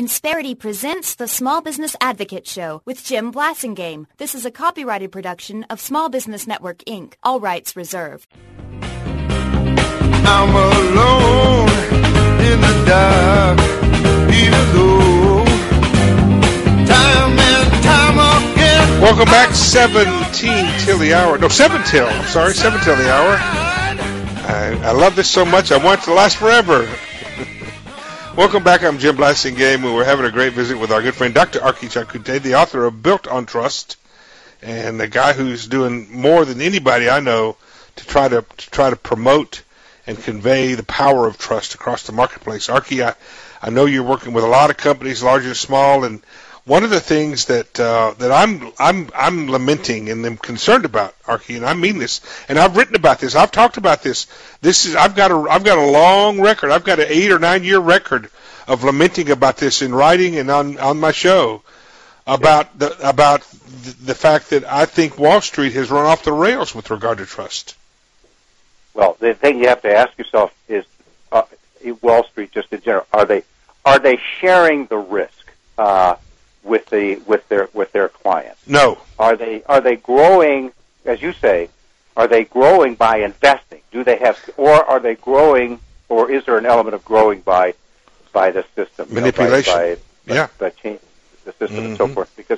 Insperity presents the Small Business Advocate Show with Jim Blasingame. This is a copyrighted production of Small Business Network, Inc. All rights reserved. I'm alone in the dark, even though time and time again. Welcome back, 17 till the hour. No, 7 till. I'm sorry, 7 till the hour. I love this so much, I want it to last forever. Welcome back, I'm Jim Blasingame. We're having a great visit with our good friend Dr. Arki Chakute, the author of Built on Trust, and the guy who's doing more than anybody I know to try to promote and convey the power of trust across the marketplace. Arki, I know you're working with a lot of companies, large and small, and one of the things that I'm lamenting and am concerned about, Arki, and I mean this, and I've written about this, I've talked about this. I've got a long record. I've got an 8 or 9 year record of lamenting about this in writing and on my show about the fact that I think Wall Street has run off the rails with regard to trust. Well, the thing you have to ask yourself is, Wall Street, just in general, are they sharing the risk with their clients? No. Are they growing, as you say? Are they growing by investing? Or are they growing, or is there an element of growing by the system? Manipulation. By change the system and so forth. Because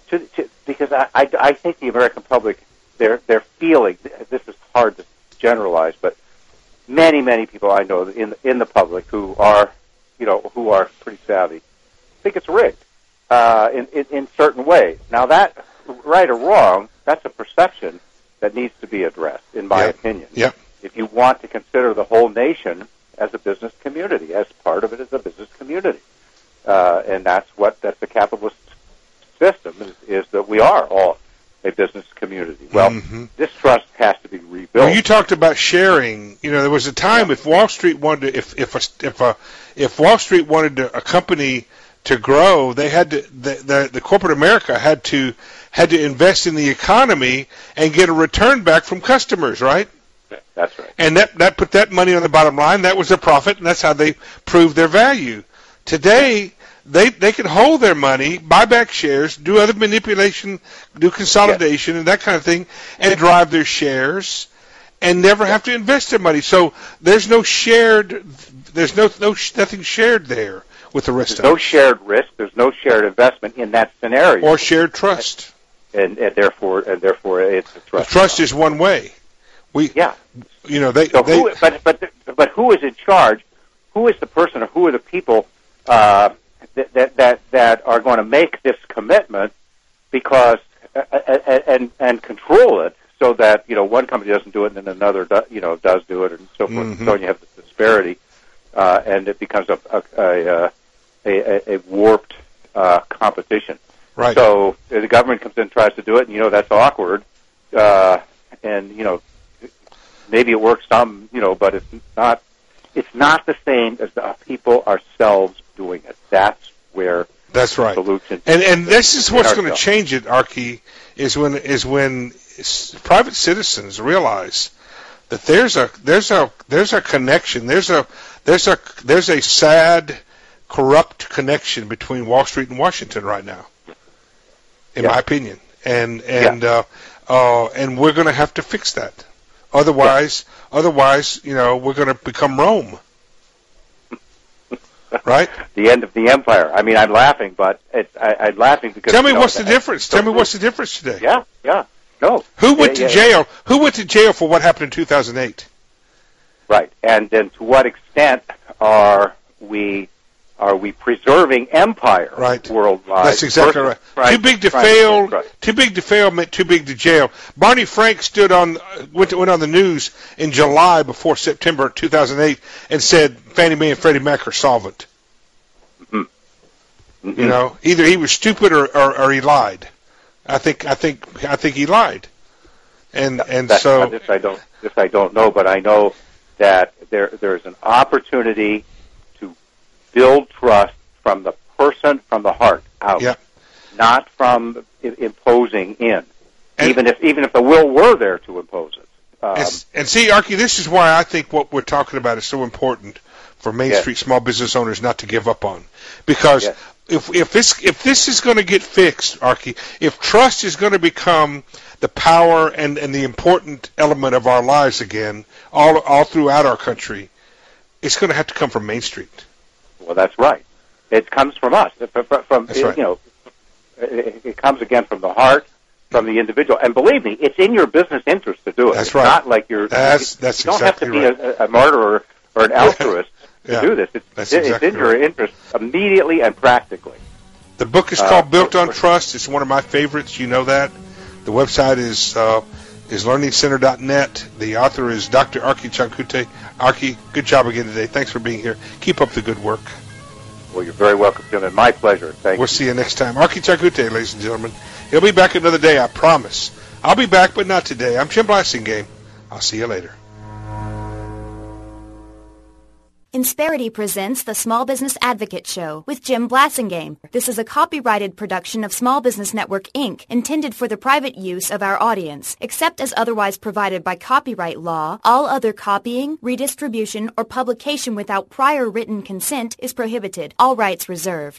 I think the American public, they're feeling, this is hard to generalize, but many people I know in the public who are pretty savvy think it's rigged in certain ways. Now that, right or wrong, that's a perception that needs to be addressed, in my opinion. Yeah. If you want to consider the whole nation as a business community, as part of it as a business community, and that's the capitalist system is that we are all a business community. Well, this trust has to be rebuilt. Well, you talked about sharing. You know, there was a time if Wall Street wanted to, if Wall Street wanted a company to grow, they had to the corporate America had to invest in the economy and get a return back from customers, right? That's right. And that put that money on the bottom line. That was their profit, and that's how they proved their value. Today, they can hold their money, buy back shares, do other manipulation, do consolidation, and that kind of thing, and drive their shares, and never have to invest their money. So there's no shared. There's nothing shared there with the rest of it. There's no shared risk. There's no shared investment in that scenario. Or shared trust. And therefore, it's a trust. The trust is one way. But who is in charge? Who is the person, or who are the people that are going to make this commitment, because and control it so that one company doesn't do it and then another does do it and so forth. So you have this disparity, and it becomes a warped competition. Right. So the government comes in and tries to do it, and that's awkward, and maybe it works some, but it's not. It's not the same as the people ourselves doing it. That's where that's right. The solution. And this is what's going to change it, Arki, is when private citizens realize that there's a connection. There's a sad, corrupt connection between Wall Street and Washington right now, in my opinion. And we're going to have to fix that. Otherwise, we're going to become Rome. Right? The end of the empire. I mean, I'm laughing, but I'm laughing because... Tell me what's the difference. Tell me what's the difference today. Yeah. No. Who went to jail? Who went to jail for what happened in 2008? Right. And then to what extent are we preserving empire worldwide? That's exactly right. Too big to fail. Too big to fail meant too big to jail. Barney Frank went on the news in July before September 2008 and said Fannie Mae and Freddie Mac are solvent. Either he was stupid or he lied. I think he lied. And so this I don't know, but I know that there's an opportunity to build trust from the person, from the heart out, not from imposing in. Even if the will were there to impose it. And see, Arki, this is why I think what we're talking about is so important for Main Street small business owners not to give up on, because if this is going to get fixed, Archie, if trust is going to become the power and the important element of our lives again, all throughout our country, it's going to have to come from Main Street. Well, that's right. It comes from us. That's right. You know, it comes again from the heart, from the individual. And believe me, it's in your business interest to do it. That's it's right. Not like you're. That's you don't have to be a martyr or an altruist to do this. It's in your interest immediately and practically. The book is called Built on Trust. It's one of my favorites. You know that. The website is learningcenter.net. The author is Dr. Archie Chankute. Archie, good job again today. Thanks for being here. Keep up the good work. Well, you're very welcome, Jim, and my pleasure. Thank you. We'll see you next time. Archie Chankute, ladies and gentlemen. He'll be back another day, I promise. I'll be back, but not today. I'm Jim Blasingame. I'll see you later. Insperity presents the Small Business Advocate Show with Jim Blasingame. This is a copyrighted production of Small Business Network, Inc., intended for the private use of our audience. Except as otherwise provided by copyright law, all other copying, redistribution, or publication without prior written consent is prohibited. All rights reserved.